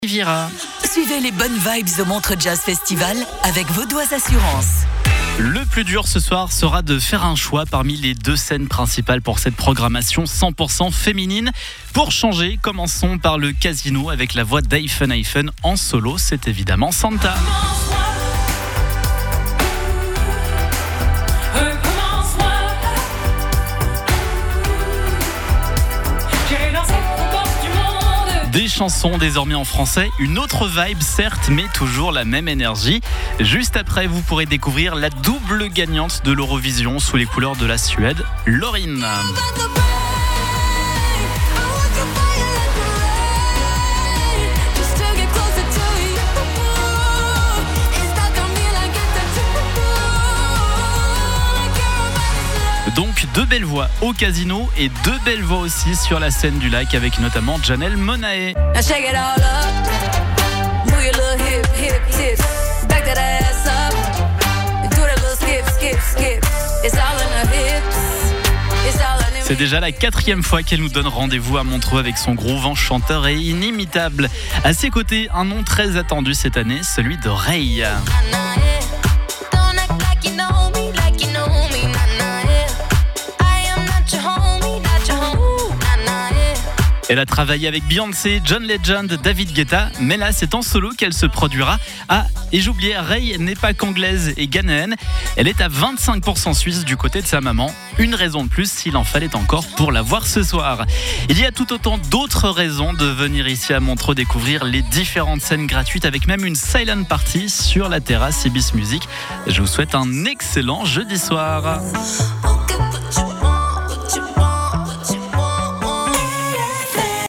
Vira. Suivez les bonnes vibes au Montreux Jazz Festival avec Vaudoise Assurance. Le plus dur ce soir sera de faire un choix parmi les deux scènes principales pour cette programmation 100% féminine. Pour changer, commençons par le Casino avec la voix d'Hyphen Hyphen en solo, c'est évidemment Santa. Des chansons désormais en français, une autre vibe certes, mais toujours la même énergie. Juste après, vous pourrez découvrir la double gagnante de l'Eurovision sous les couleurs de la Suède, Loreen. Donc deux belles voix au Casino et deux belles voix aussi sur la scène du lac avec notamment Janelle Monáe. C'est déjà la 4e fois qu'elle nous donne rendez-vous à Montreux avec son groove enchanteur et inimitable. À ses côtés, un nom très attendu cette année, celui de Ray. Elle a travaillé avec Beyoncé, John Legend, David Guetta, mais là c'est en solo qu'elle se produira. Ah, et j'oubliais, Ray n'est pas qu'anglaise et ghanéenne, elle est à 25% suisse du côté de sa maman. Une raison de plus s'il en fallait encore pour la voir ce soir. Il y a tout autant d'autres raisons de venir ici à Montreux découvrir les différentes scènes gratuites avec même une silent party sur la terrasse Ibis Music. Je vous souhaite un excellent jeudi soir.